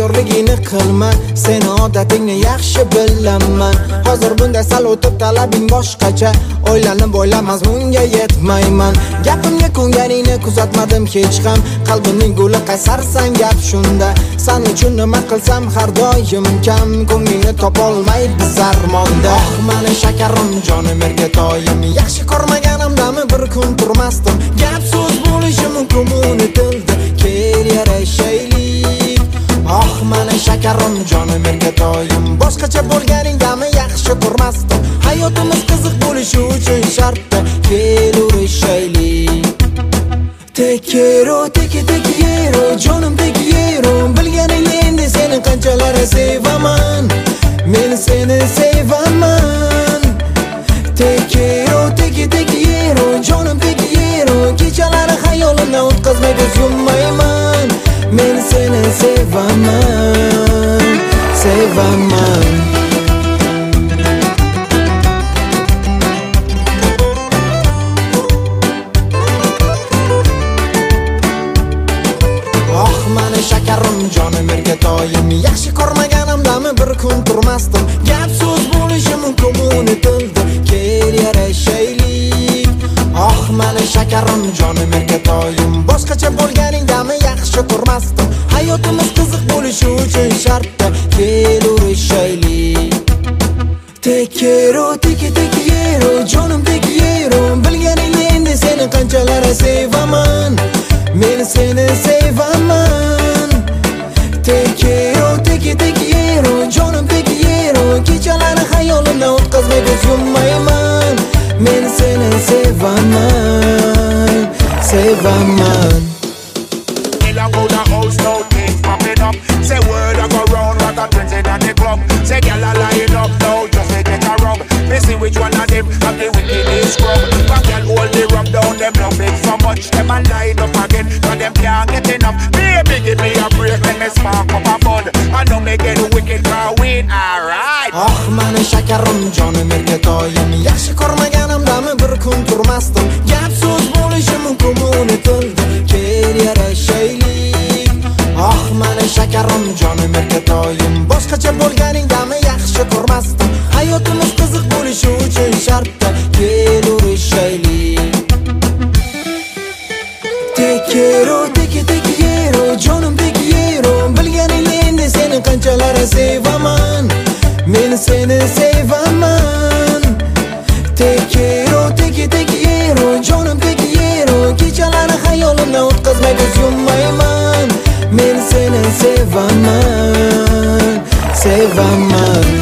tayyorligingni qilma, seni odatingni yaxshi bilaman. Hozir bunda sal o'tib talabing boshqacha, o'ylanib o'ylamas bunga yetmayman. Gapimga ko'nganingni kuzatmadim hech ham, qalbimning guli qaysarsan gap shunda. Sen uchun nima qilsam har doim kam, ko'nglingni topolmaydi zarmonda. Oh meni shakarim jonim ergatoyim, yaxshi ko'rmaganimdami bir kun turmasdim. Gap so'z bo'lishi mumkin uni tilda, kel yarashaylik. Oh meni shakarim jonim ergatoyim, boshqacha bo'lganingdami yaxshi ko'rmasdim. Hayotimiz qiziq bo'lishi uchun shartda, kel urishaylik. Te quiero, te quiero, jonim te quiero. Bilganingni endi seni qanchalar sevaman, men seni sevaman. Te quiero, jonim te quiero. Kechalari xayolimdan o'tkazmay ko'z yummayman, men seni sevaman, sevaman. Shakarim jonim ergatoyim, yaxshi ko'rmaganimdami bir kun turmasdim. Gap so'z bo'lishi mumkin uni tilda, kel yarashaylik. Oh meni shakarim jonim ergatoyim, boshqacha bo'lganingdami yaxshi ko'rmasdim. Hayotimiz qiziq bo'lishi uchun shartda, kel urishaylik. Te quiero, jonim te quiero. Bilganingni endi seni qanchalar sevaman, men seni sevaman. Te quiero, jonim te quiero. Kechalari xayolimdan o'tkazmay ko'z yummayman, men seni sevaman, sevaman. Go the house, no things popping up. Say word I go round like a dancing at the club. Say girl I line up now, just to get a rub. Me see which one of them have the wickedest scrub. But girl hold the rub down, them love it so much. Them a line up again, cause them can't get enough. Baby give me a break, let me spark up a bud. I know me get wicked for win, alright. Oh meni shakarim jonim ergatoyim, yaxshi ko'rmaganimdami bir kun turmasdim. Gap so'z bo'lishi mumkin uni tilda, kel yarashaylik. Oh meni shakarim jonim ergatoyim, boshqacha bo'lganingdami yaxshi ko'rmasdim. Hayotimiz qiziq bo'lishi uchun shartda, kel urishaylik. Te quiero, jonim te quiero. Bilganingni endi seni qanchalar sevaman, men seni sevaman. Te quiero, jonim te quiero. Kechalari xayolimdan o'tkazmay ko'z yummayman, men seni sevaman, sevaman.